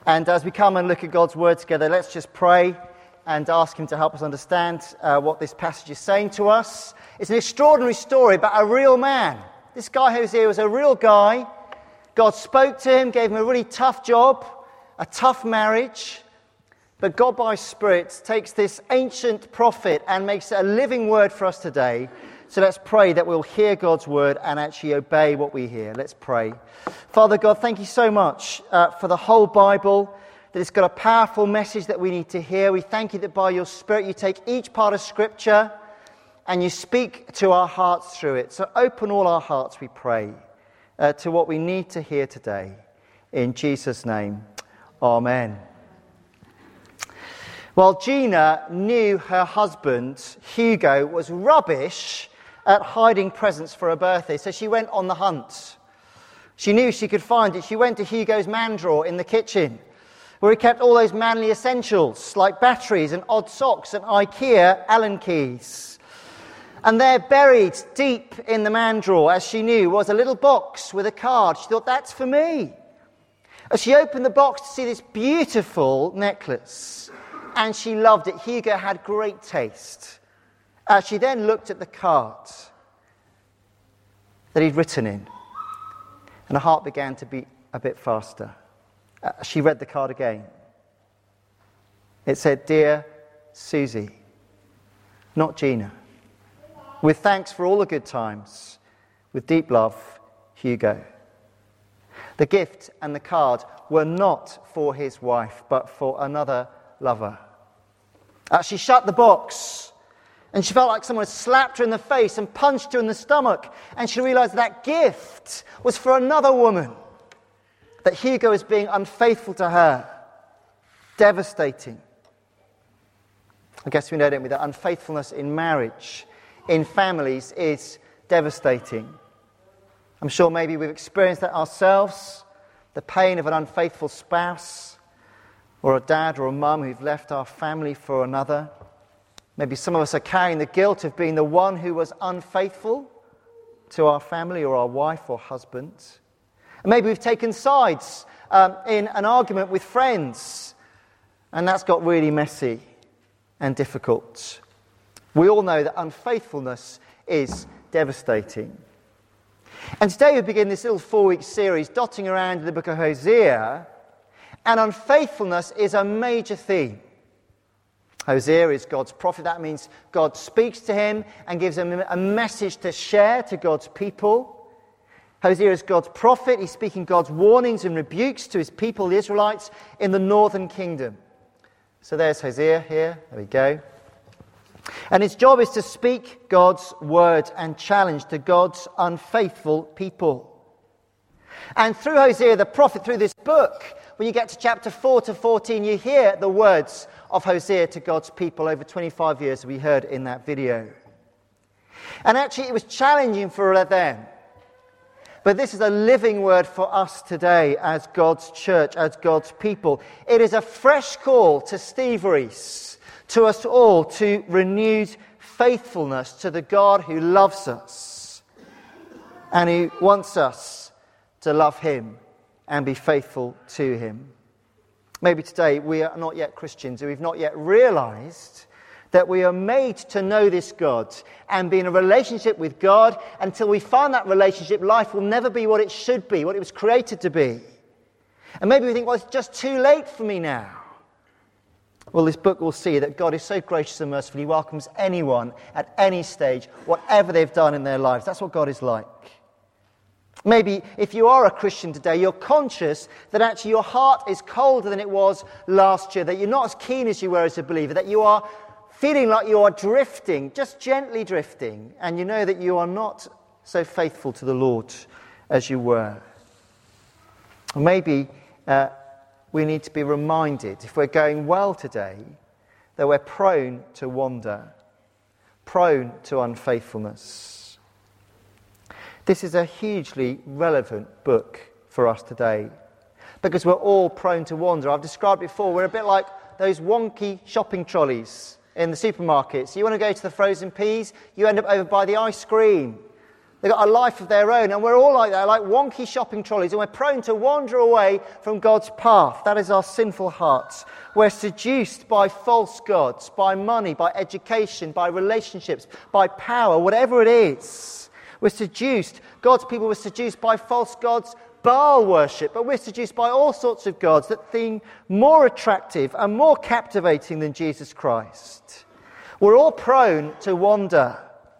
And as we come and look at God's word together, let's just pray and ask him to help us understand what this passage is saying to us. It's an extraordinary story about a real man. This guy Hosea was a real guy. God spoke to him, gave him a really tough job, a tough marriage. But God by His Spirit takes this ancient prophet and makes it a living word for us today. So let's pray that we'll hear God's word and actually obey what we hear. Let's pray. Father God, thank you so much for the whole Bible, that it's got a powerful message that we need to hear. We thank you that by your Spirit you take each part of Scripture and you speak to our hearts through it. So open all our hearts, we pray, to what we need to hear today. In Jesus' name, amen. Well, Gina knew her husband, Hugo, was rubbish at hiding presents for her birthday, so she went on the hunt. She knew she could find it. She went to Hugo's man drawer in the kitchen, where he kept all those manly essentials, like batteries and odd socks and IKEA Allen keys. And there, buried deep in the man drawer, as she knew, was a little box with a card. She thought, that's for me. As she opened the box to see this beautiful necklace, and she loved it. Hugo had great taste. She then looked at the card that he'd written in, and her heart began to beat a bit faster. She read the card again. It said, "Dear Susie, not Gina. With thanks for all the good times. With deep love, Hugo." The gift and the card were not for his wife, but for another lover. She shut the box, and she felt like someone had slapped her in the face and punched her in the stomach, and she realized that gift was for another woman, that Hugo was being unfaithful to her. Devastating. I guess we know, don't we, that unfaithfulness in marriage, in families, is devastating. I'm sure maybe we've experienced that ourselves, the pain of an unfaithful spouse, or a dad or a mum who've left our family for another. Maybe some of us are carrying the guilt of being the one who was unfaithful to our family or our wife or husband. And maybe we've taken sides in an argument with friends, and that's got really messy and difficult. We all know that unfaithfulness is devastating. And today we begin this little 4-week series dotting around in the book of Hosea, and unfaithfulness is a major theme. Hosea is God's prophet. That means God speaks to him and gives him a message to share to God's people. Hosea is God's prophet. He's speaking God's warnings and rebukes to his people, the Israelites, in the northern kingdom. So there's Hosea here. There we go. And his job is to speak God's word and challenge to God's unfaithful people. And through Hosea the prophet, through this book, when you get to chapter 4 to 14, you hear the words of Hosea to God's people over 25 years, as we heard in that video. And actually it was challenging for them. But this is a living word for us today as God's church, as God's people. It is a fresh call to Steve Reese, to us all, to renewed faithfulness to the God who loves us and who wants us to love him and be faithful to him. Maybe today we are not yet Christians, and we've not yet realized that we are made to know this God and be in a relationship with God. Until we find that relationship, life will never be what it should be, what it was created to be. And maybe we think, well, it's just too late for me now. Well, this book will see that God is so gracious and merciful. He welcomes anyone at any stage, whatever they've done in their lives. That's what God is like. Maybe if you are a Christian today, you're conscious that actually your heart is colder than it was last year, that you're not as keen as you were as a believer, that you are feeling like you are drifting, just gently drifting, and you know that you are not so faithful to the Lord as you were. Or maybe we need to be reminded, if we're going well today, that we're prone to wander, prone to unfaithfulness. This is a hugely relevant book for us today, because we're all prone to wander. I've described before, we're a bit like those wonky shopping trolleys in the supermarkets. You want to go to the frozen peas, you end up over by the ice cream. They've got a life of their own, and we're all like that, like wonky shopping trolleys, and we're prone to wander away from God's path. That is our sinful hearts. We're seduced by false gods, by money, by education, by relationships, by power, whatever it is. We're seduced. God's people were seduced by false gods, Baal worship, but we're seduced by all sorts of gods that seem more attractive and more captivating than Jesus Christ. We're all prone to wander.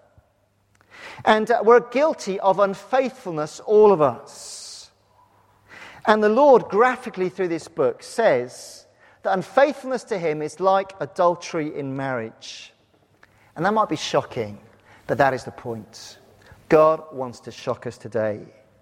And we're guilty of unfaithfulness, all of us. And the Lord, graphically through this book, says that unfaithfulness to him is like adultery in marriage. And that might be shocking, but that is the point. God wants to shock us today.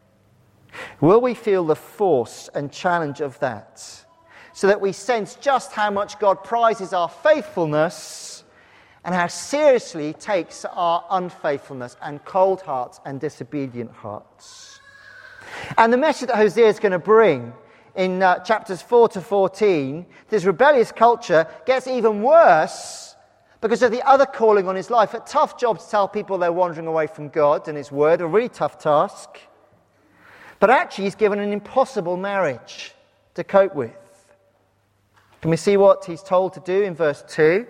Will we feel the force and challenge of that, so that we sense just how much God prizes our faithfulness and how seriously he takes our unfaithfulness and cold hearts and disobedient hearts? And the message that Hosea is going to bring in chapters 4 to 14, this rebellious culture gets even worse because of the other calling on his life. A tough job to tell people they're wandering away from God and his word, a really tough task. But actually he's given an impossible marriage to cope with. Can we see what he's told to do in verse 2?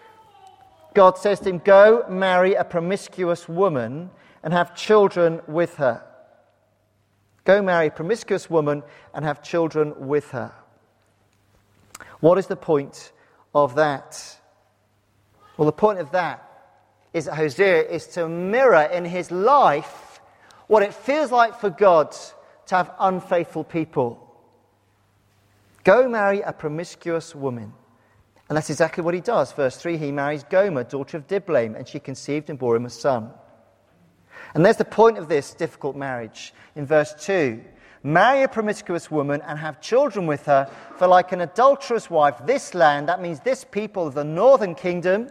God says to him, "Go marry a promiscuous woman and have children with her." Go marry a promiscuous woman and have children with her. What is the point of that? Well, the point of that is that Hosea is to mirror in his life what it feels like for God to have unfaithful people. Go marry a promiscuous woman. And that's exactly what he does. Verse 3, he marries Gomer, daughter of Diblaim, and she conceived and bore him a son. And there's the point of this difficult marriage. In verse 2, marry a promiscuous woman and have children with her, for like an adulterous wife, this land, that means this people, the northern kingdom,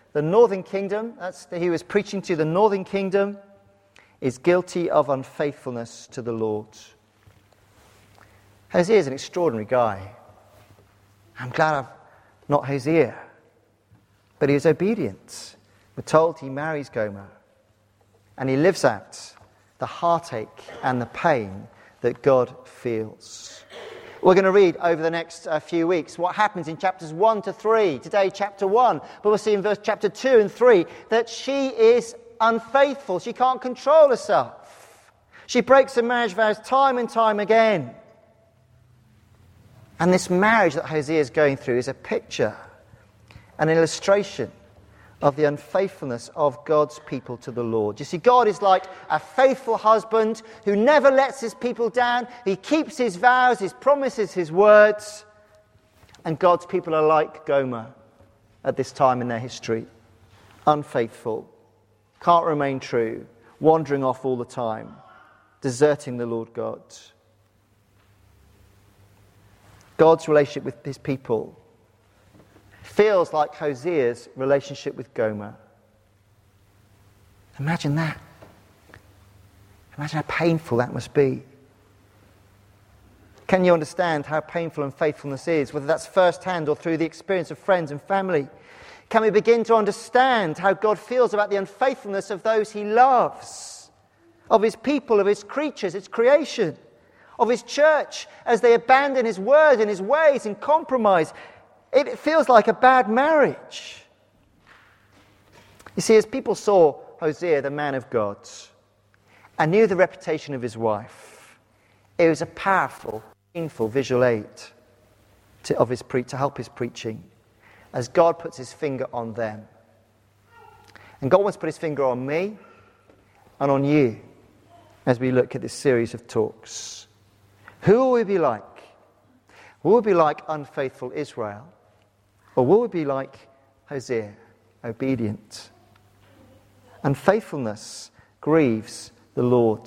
that's he was preaching to, the northern kingdom, is guilty of unfaithfulness to the Lord. Hosea is an extraordinary guy. I'm glad I'm not Hosea. But he is obedient. We're told he marries Gomer. And he lives out the heartache and the pain that God feels. We're going to read over the next few weeks what happens in chapters 1 to 3. Today, chapter 1. But we'll see in chapter 2 and 3 that she is unfaithful. She can't control herself. She breaks her marriage vows time and time again. And this marriage that Hosea is going through is a picture, an illustration of the unfaithfulness of God's people to the Lord. You see, God is like a faithful husband who never lets his people down. He keeps his vows, his promises, his words. And God's people are like Gomer at this time in their history. Unfaithful, can't remain true, wandering off all the time, deserting the Lord God. God's relationship with his people feels like Hosea's relationship with Gomer. Imagine that. Imagine how painful that must be. Can you understand how painful unfaithfulness is, whether that's first-hand or through the experience of friends and family? Can we begin to understand how God feels about the unfaithfulness of those he loves, of his people, of his creatures, his creation, of his church, as they abandon his word and his ways and compromise? It feels like a bad marriage. You see, as people saw Hosea, the man of God, and knew the reputation of his wife, it was a powerful, painful visual aid to help his preaching, as God puts his finger on them. And God wants to put his finger on me and on you as we look at this series of talks. Who will we be like? Will we be like unfaithful Israel? Or will we be like Hosea, obedient? Unfaithfulness grieves the Lord.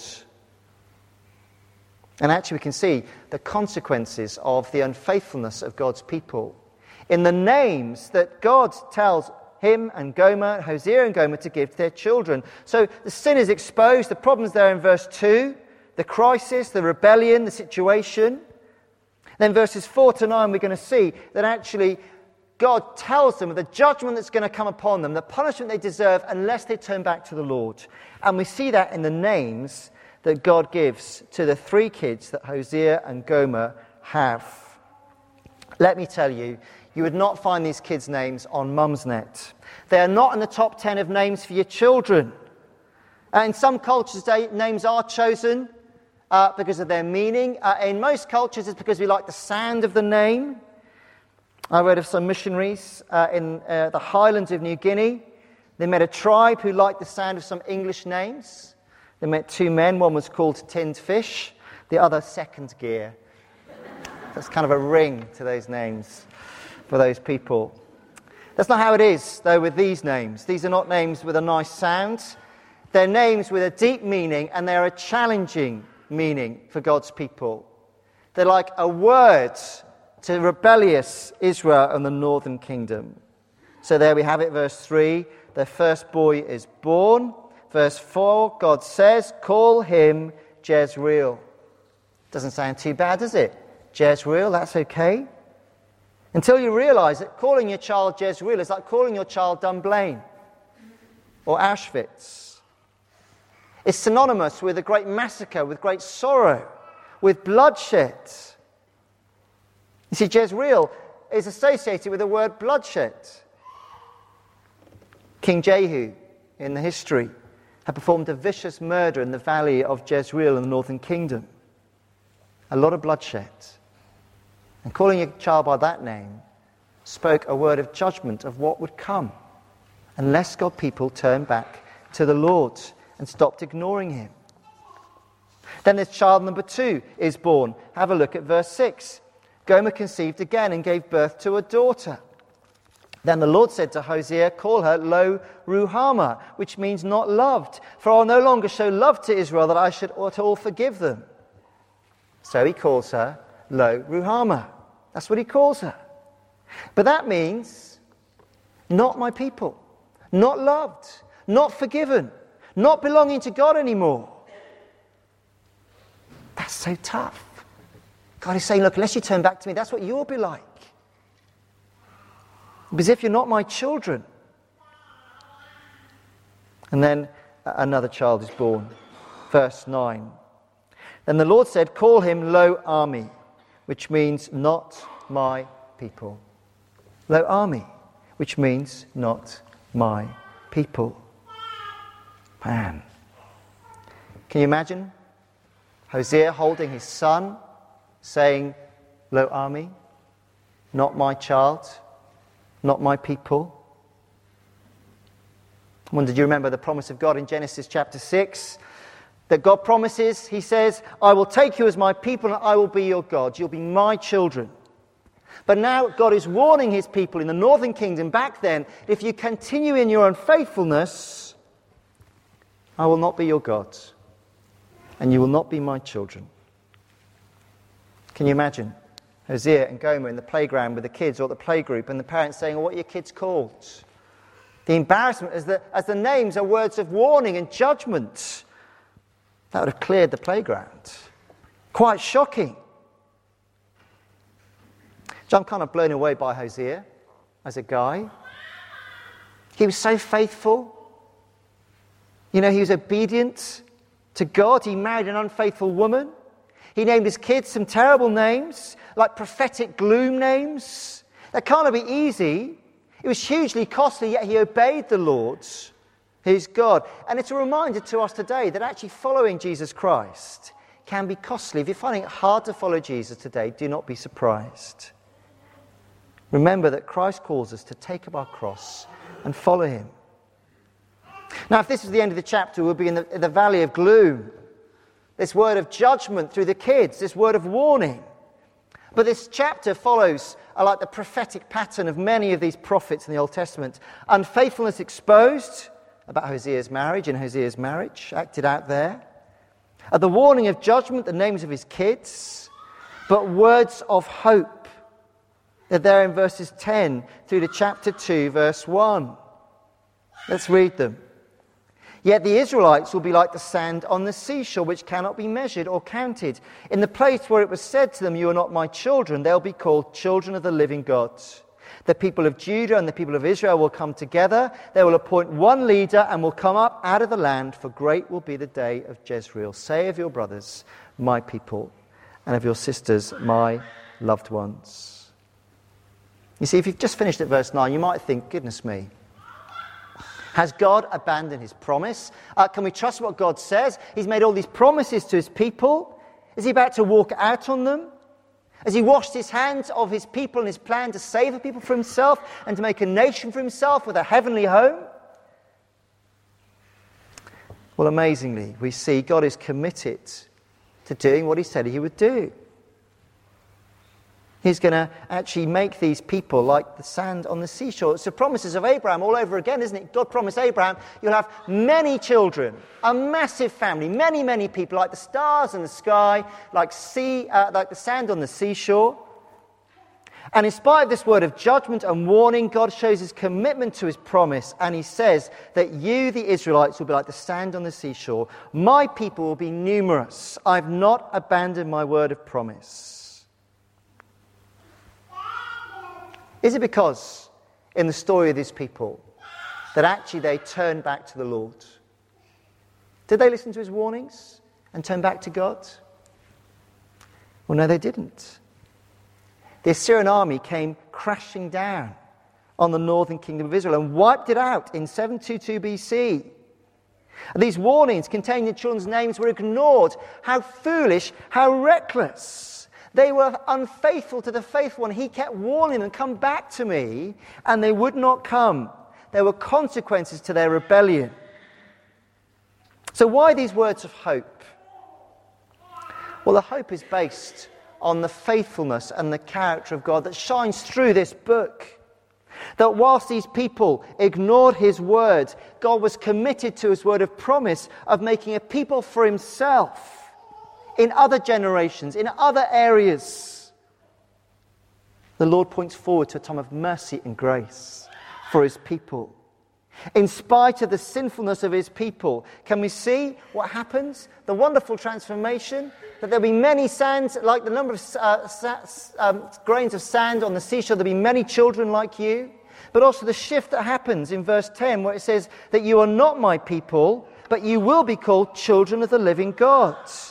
And actually we can see the consequences of the unfaithfulness of God's people in the names that God tells him and Gomer, Hosea and Gomer, to give to their children. So the sin is exposed, the problem's there in verse 2, the crisis, the rebellion, the situation. Then verses 4 to 9 we're going to see that actually God tells them of the judgment that's going to come upon them, the punishment they deserve unless they turn back to the Lord. And we see that in the names that God gives to the 3 kids that Hosea and Gomer have. Let me tell you, you would not find these kids' names on Mumsnet. They are not in the top 10 of names for your children. In some cultures, names are chosen because of their meaning. In most cultures, it's because we like the sound of the name. I read of some missionaries in the highlands of New Guinea. They met a tribe who liked the sound of some English names. They met 2 men. One was called Tinned Fish, the other Second Gear. That's kind of a ring to those names for those people. That's not how it is, though, with these names. These are not names with a nice sound. They're names with a deep meaning, and they're a challenging meaning for God's people. They're like a word to rebellious Israel and the northern kingdom. So there we have it, verse 3. Their first boy is born. Verse 4, God says, call him Jezreel. Doesn't sound too bad, does it? Jezreel, that's okay. Until you realise that calling your child Jezreel is like calling your child Dunblane or Auschwitz. It's synonymous with a great massacre, with great sorrow, with bloodshed. You see, Jezreel is associated with the word bloodshed. King Jehu, in the history, had performed a vicious murder in the valley of Jezreel in the northern kingdom. A lot of bloodshed. And calling your child by that name spoke a word of judgment of what would come unless God's people turned back to the Lord and stopped ignoring him. Then this child number 2 is born. Have a look at verse 6. Gomer conceived again and gave birth to a daughter. Then the Lord said to Hosea, call her Lo Ruhamah, which means not loved, for I'll no longer show love to Israel that I should at all forgive them. So he calls her Lo Ruhamah. That's what he calls her. But that means not my people, not loved, not forgiven, not belonging to God anymore. That's so tough. God is saying, look, unless you turn back to me, that's what you'll be like. Because if you're not my children. And then another child is born. Verse 9. Then the Lord said, call him Lo Ami, which means not my people. Lo Ami, which means not my people. Man. Can you imagine Hosea holding his son, saying, Lo Ami, not my child, not my people? I wonder, do you remember the promise of God in Genesis chapter 6? That God promises, he says, I will take you as my people and I will be your God. You'll be my children. But now God is warning his people in the northern kingdom back then, if you continue in your unfaithfulness, I will not be your God and you will not be my children. Can you imagine Hosea and Gomer in the playground with the kids or at the playgroup and the parents saying, what are your kids called? The embarrassment as the names are words of warning and judgment. That would have cleared the playground. Quite shocking. So I'm kind of blown away by Hosea as a guy. He was so faithful. You know, he was obedient to God. He married an unfaithful woman. He named his kids some terrible names, like prophetic gloom names. That can't be easy. It was hugely costly, yet he obeyed the Lord, his God. And it's a reminder to us today that actually following Jesus Christ can be costly. If you're finding it hard to follow Jesus today, do not be surprised. Remember that Christ calls us to take up our cross and follow him. Now, if this is the end of the chapter, we'll be in the valley of gloom. This word of judgment through the kids, this word of warning. But this chapter follows like the prophetic pattern of many of these prophets in the Old Testament. Unfaithfulness exposed about Hosea's marriage and Hosea's marriage, acted out there. The warning of judgment, the names of his kids. But words of hope. They're there in verses 10 through to chapter 2, verse 1. Let's read them. Yet the Israelites will be like the sand on the seashore, which cannot be measured or counted. In the place where it was said to them, you are not my children, they'll be called children of the living God. The people of Judah and the people of Israel will come together. They will appoint one leader and will come up out of the land, for great will be the day of Jezreel. Say of your brothers, my people, and of your sisters, my loved ones. You see, if you've just finished at verse 9, you might think, goodness me, has God abandoned his promise? Can we trust what God says? He's made all these promises to his people. Is he about to walk out on them? Has he washed his hands of his people and his plan to save a people for himself and to make a nation for himself with a heavenly home? Well, amazingly, we see God is committed to doing what he said he would do. He's going to actually make these people like the sand on the seashore. It's the promises of Abraham all over again, isn't it? God promised Abraham, you'll have many children, a massive family, many, many people, like the stars in the sky, like the sand on the seashore. And in spite of this word of judgment and warning, God shows his commitment to his promise, and he says that you, the Israelites, will be like the sand on the seashore. My people will be numerous. I've not abandoned my word of promise. Is it because, in the story of these people, that actually they turned back to the Lord? Did they listen to his warnings and turn back to God? Well, no, they didn't. The Assyrian army came crashing down on the northern kingdom of Israel and wiped it out in 722 BC. These warnings containing the children's names were ignored. How foolish, how reckless. They were unfaithful to the faithful one. He kept warning them, come back to me, and they would not come. There were consequences to their rebellion. So why these words of hope? Well, the hope is based on the faithfulness and the character of God that shines through this book. That whilst these people ignored his word, God was committed to his word of promise of making a people for himself. In other generations, in other areas, the Lord points forward to a time of mercy and grace for his people. In spite of the sinfulness of his people, can we see what happens? The wonderful transformation, that there'll be many sands, like the number of grains of sand on the seashore, there'll be many children like you. But also the shift that happens in verse 10, where it says that you are not my people, but you will be called children of the living God.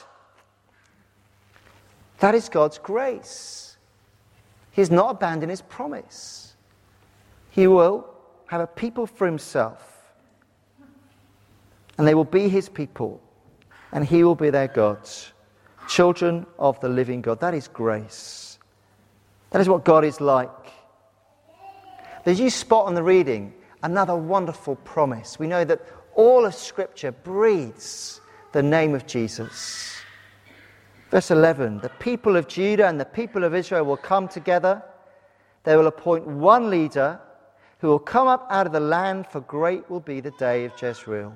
That is God's grace. He has not abandoned his promise. He will have a people for himself. And they will be his people. And he will be their God. Children of the living God. That is grace. That is what God is like. As you spot on the reading, another wonderful promise. We know that all of Scripture breathes the name of Jesus. Verse 11, the people of Judah and the people of Israel will come together. They will appoint one leader who will come up out of the land, for great will be the day of Jezreel.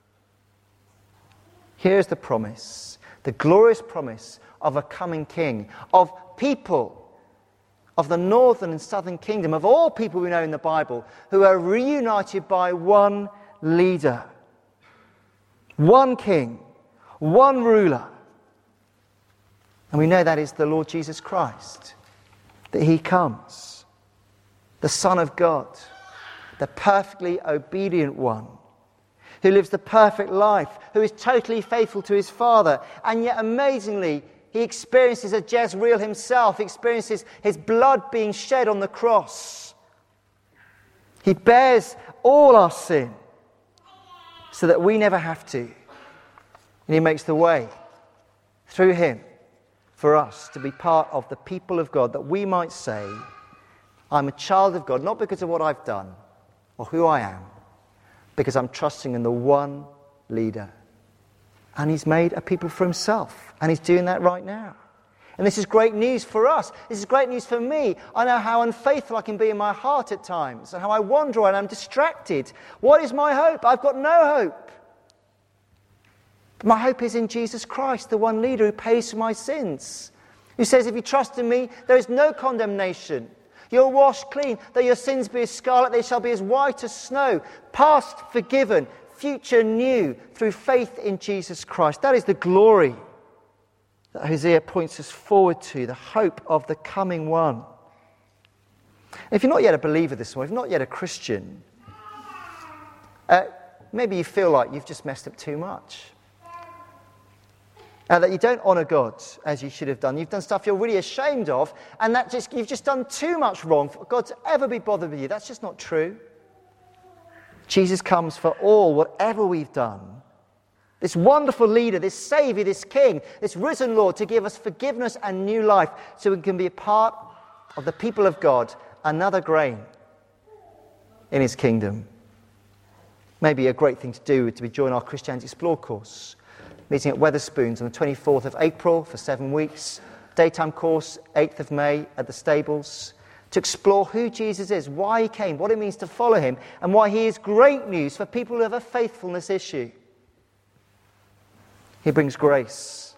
Here's the promise, the glorious promise of a coming king, of people of the northern and southern kingdom, of all people we know in the Bible, who are reunited by one leader, one king, one ruler. And we know that is the Lord Jesus Christ, that he comes, the Son of God, the perfectly obedient one, who lives the perfect life, who is totally faithful to his Father, and yet amazingly, he experiences a Jezreel himself, he experiences his blood being shed on the cross. He bears all our sin so that we never have to. And he makes the way through him for us to be part of the people of God, that we might say, I'm a child of God, not because of what I've done or who I am, because I'm trusting in the one leader. And he's made a people for himself, and he's doing that right now. And this is great news for us. This is great news for me. I know how unfaithful I can be in my heart at times, and how I wander and I'm distracted. What is my hope? I've got no hope. My hope is in Jesus Christ, the one leader who pays for my sins. Who says, if you trust in me, there is no condemnation. You're washed clean. Though your sins be as scarlet, they shall be as white as snow. Past forgiven, future new, through faith in Jesus Christ. That is the glory that Hosea points us forward to, the hope of the coming one. If you're not yet a believer this morning, if you're not yet a Christian, maybe you feel like you've just messed up too much. That you don't honour God as you should have done. You've done stuff you're really ashamed of, and you've just done too much wrong for God to ever be bothered with you. That's just not true. Jesus comes for all, whatever we've done. This wonderful leader, this Saviour, this King, this risen Lord, to give us forgiveness and new life so we can be a part of the people of God, another grain in his kingdom. Maybe a great thing to do would be join our Christianity Explore course, meeting at Wetherspoons on the 24th of April for 7 weeks, daytime course 8th of May at the Stables, to explore who Jesus is, why he came, what it means to follow him, and why he is great news for people who have a faithfulness issue. He brings grace.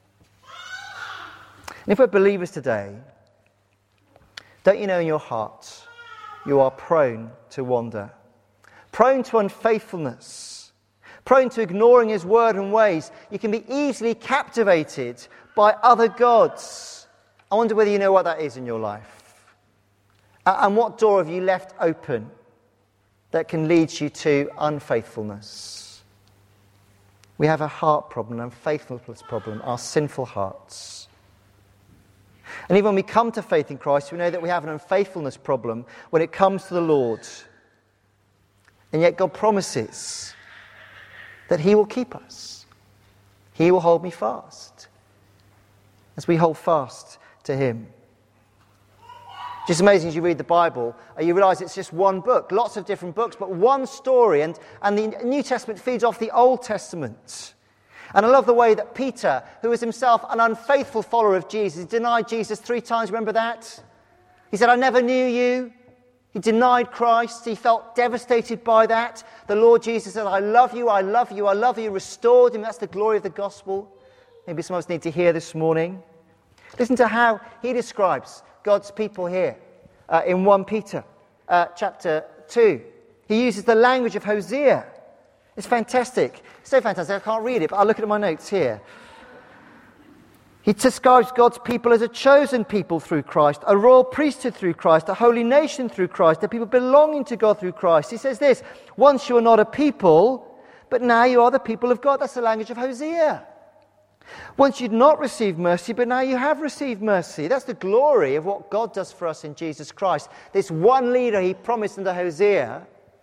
And if we're believers today, don't you know in your heart you are prone to wander, prone to unfaithfulness, prone to ignoring his word and ways. You can be easily captivated by other gods. I wonder whether you know what that is in your life. And what door have you left open that can lead you to unfaithfulness? We have a heart problem, an unfaithfulness problem, our sinful hearts. And even when we come to faith in Christ, we know that we have an unfaithfulness problem when it comes to the Lord. And yet God promises that he will keep us. He will hold me fast as we hold fast to him. Just amazing as you read the Bible, you realise it's just one book, lots of different books, but one story. And the New Testament feeds off the Old Testament. And I love the way that Peter, who was himself an unfaithful follower of Jesus, denied Jesus 3 times. Remember that? He said, I never knew you. He denied Christ. He felt devastated by that. The Lord Jesus said, I love you, I love you, I love you. Restored him. That's the glory of the gospel. Maybe some of us need to hear this morning. Listen to how he describes God's people here in 1 Peter chapter 2. He uses the language of Hosea. It's fantastic. It's so fantastic I can't read it, but I'll look at my notes here. He describes God's people as a chosen people through Christ, a royal priesthood through Christ, a holy nation through Christ, a people belonging to God through Christ. He says this, once you were not a people, but now you are the people of God. That's the language of Hosea. Once you'd not received mercy, but now you have received mercy. That's the glory of what God does for us in Jesus Christ. This one leader he promised under Hosea,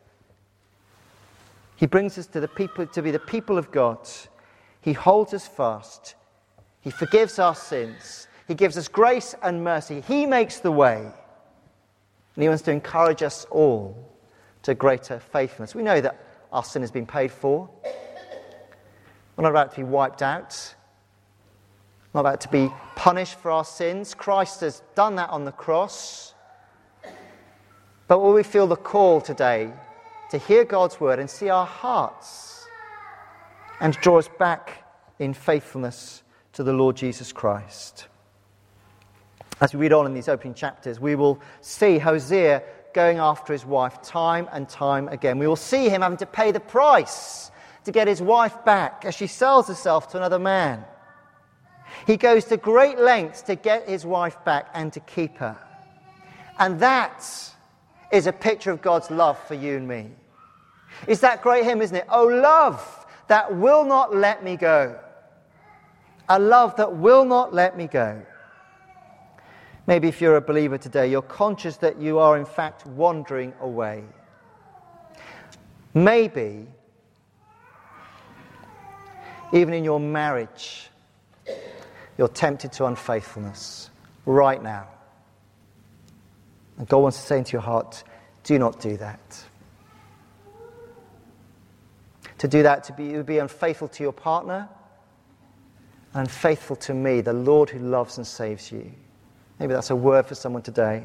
he brings us to be the people of God. He holds us fast. He forgives our sins. He gives us grace and mercy. He makes the way. And he wants to encourage us all to greater faithfulness. We know that our sin has been paid for. We're not about to be wiped out. We're not about to be punished for our sins. Christ has done that on the cross. But will we feel the call today to hear God's word and see our hearts and draw us back in faithfulness to the Lord Jesus Christ? As we read on in these opening chapters, we will see Hosea going after his wife time and time again. We will see him having to pay the price to get his wife back as she sells herself to another man. He goes to great lengths to get his wife back and to keep her. And that is a picture of God's love for you and me. It's that great hymn, isn't it? Oh, love that will not let me go. A love that will not let me go. Maybe if you're a believer today, you're conscious that you are in fact wandering away. Maybe even in your marriage, you're tempted to unfaithfulness right now. And God wants to say into your heart, do not do that. To do that, to be unfaithful to your partner, and unfaithful to me, the Lord who loves and saves you. Maybe that's a word for someone today.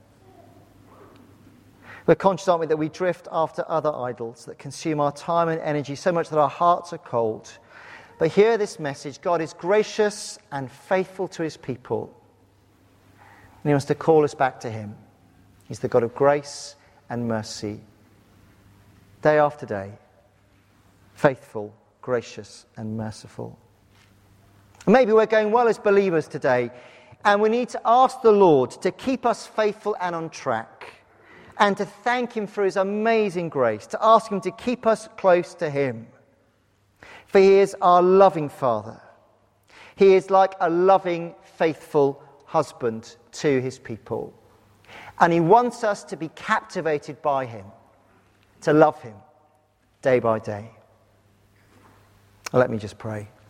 We're conscious, aren't we, that we drift after other idols that consume our time and energy so much that our hearts are cold. But hear this message. God is gracious and faithful to his people. And he wants to call us back to him. He's the God of grace and mercy. Day after day. Faithful, gracious and merciful. And maybe we're going well as believers today. And we need to ask the Lord to keep us faithful and on track, and to thank him for his amazing grace, to ask him to keep us close to him. For he is our loving Father. He is like a loving, faithful husband to his people. And he wants us to be captivated by him, to love him day by day. Let me just pray.